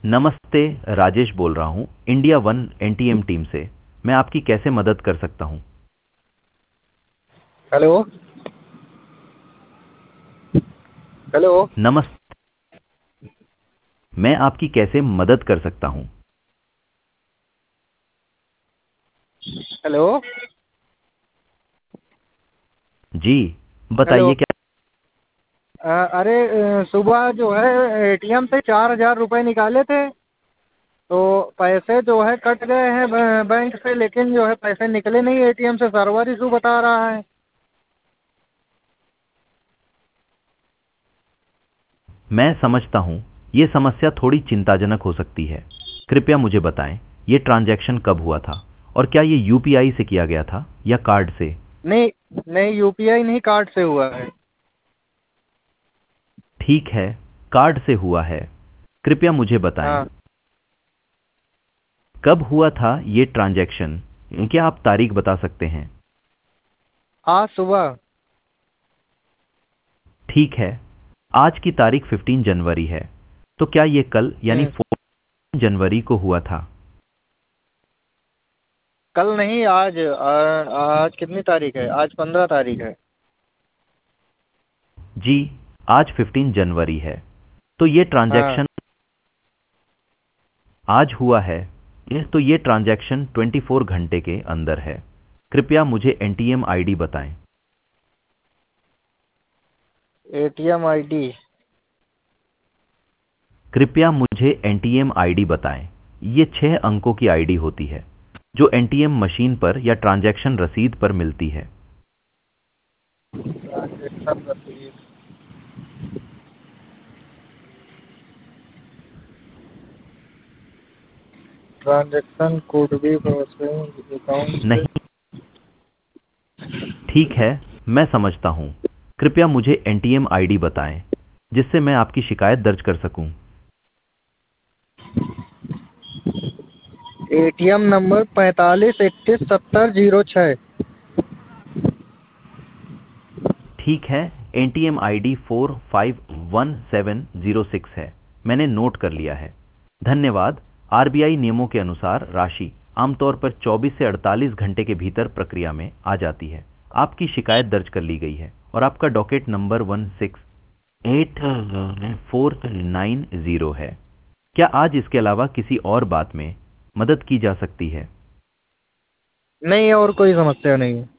नमस्ते, राजेश बोल रहा हूँ इंडिया वन एनटीएम टीम से। मैं आपकी कैसे मदद कर सकता हूँ? हेलो। हेलो। नमस्ते, मैं आपकी कैसे मदद कर सकता हूँ? हेलो। जी, हेलो। बताइए क्या? अरे सुबह जो है एटीएम से 4,000 रुपये निकाले थे। तो पैसे जो है कट गए हैं बैंक से, लेकिन जो है पैसे निकले नहीं, एटीएम से सर्वर इशू बता रहा है। मैं समझता हूँ, ये समस्या थोड़ी चिंताजनक हो सकती है। कृपया मुझे बताएं, ये ट्रांजैक्शन कब हुआ था और क्या ये यूपीआई से किया गया था या कार्ड से? नहीं, नहीं, यूपीआई नहीं, कार्ड से हुआ है। ठीक है, कार्ड से हुआ है। कृपया मुझे बताएं, हाँ। कब हुआ था ये ट्रांजैक्शन? क्या आप तारीख बता सकते हैं? आज सुबह। ठीक है, आज की तारीख 15 जनवरी है। तो क्या ये कल यानी हम्म, 14 जनवरी को हुआ था? कल नहीं, आज आज कितनी तारीख है? आज 15 तारीख है। जी, आज 15 जनवरी है। तो ये हाँ। ट्रांजैक्शन आज हुआ है। तो ये ट्रांजैक्शन 24 घंटे के अंदर है। कृपया मुझे एनटीएम आईडी बताएं। ATM ID. कृपया मुझे एनटीएम आईडी बताएं। ये 6 अंकों की आईडी होती है जो एनटीएम मशीन पर या ट्रांजैक्शन रसीद पर मिलती है। ट्रांजेक्शन रसीद। ट्रांजेक्शन कोड भी अकाउंट से। नहीं, ठीक है, मैं समझता हूँ। कृपया मुझे एनटीएम आईडी बताएं जिससे मैं आपकी शिकायत दर्ज कर सकूं। ATM number 45 31 70 06। ठीक है, एनटीएम आईडी 451706 है। मैंने नोट कर लिया है। धन्यवाद। आरबीआई नियमों के अनुसार राशि आमतौर पर 24 से 48 घंटे के भीतर प्रक्रिया में आ जाती है। आपकी शिकायत दर्ज कर ली गई है और आपका डॉकेट नंबर 168490 है। क्या आज इसके अलावा किसी और बात में मदद की जा सकती है? नहीं, और कोई समस्या नहीं है।